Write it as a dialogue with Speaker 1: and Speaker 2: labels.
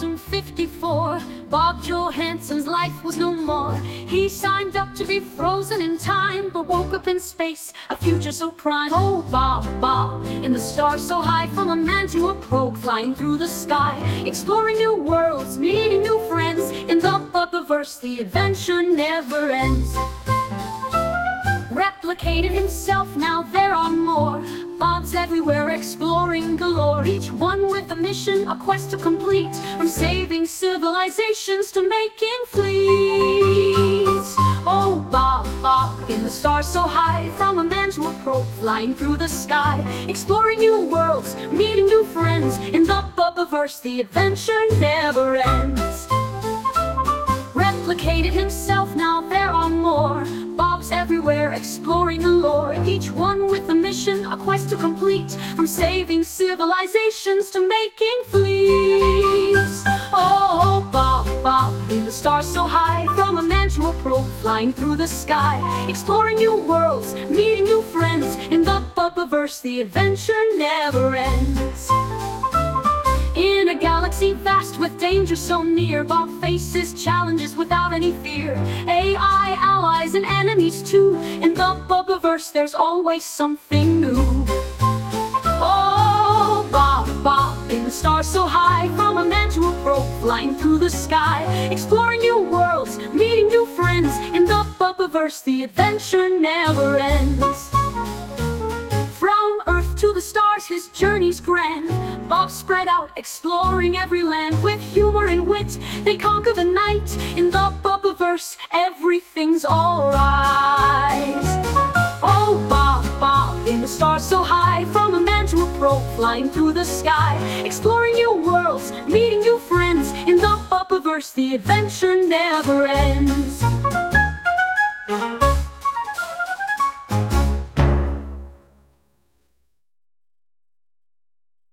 Speaker 1: 2054, Bob Johansson's life was no more. He signed up to be frozen in time, but woke up in space, a future so prime. Oh, Bob, Bob, in the stars so high, from a man to a probe, flying through the sky, exploring new worlds, meeting new friends. In the Bubbaverse, the adventure never ends. Replicated himself, now there are more. Bob's everywhere, exploring galore, each one with a mission, a quest to complete, from saving civilizations to making fleets. Oh, Bob, Bob, in the stars so high, from a man to a probe, flying through the sky, exploring new worlds, meeting new friends. In the Bubbaverse, the adventure never ends. Replicated himself, now there are more. Bob's everywhere, exploring the lore, each one with a mission, a quest to complete, from saving civilizations to making fleets. Oh, Bob, Bob, in the stars so high, from a man to a probe, flying through the sky, exploring new worlds, meeting new friends. In the Bubbaverse, the adventure never ends. In a galaxy vast with danger so near, Bob faces challenges without any fear. AI, allies, and enemies too. In the Bubbaverse, there's always something new. Oh, Bob, Bob, in the stars so high, from a man to a probe, flying through the sky, exploring new worlds, meeting new friends. In the Bubbaverse, the adventure never ends. From Earth to the stars, his journey's grand. Bob spread out, exploring every land. With humor and wit, they conquer the night. In the Bubbaverse, everything's alright. Oh, Bob, Bob, in the stars so high, from a man to a probe, flying through the sky, exploring new worlds, meeting new friends. In the Bubbaverse, the adventure never ends.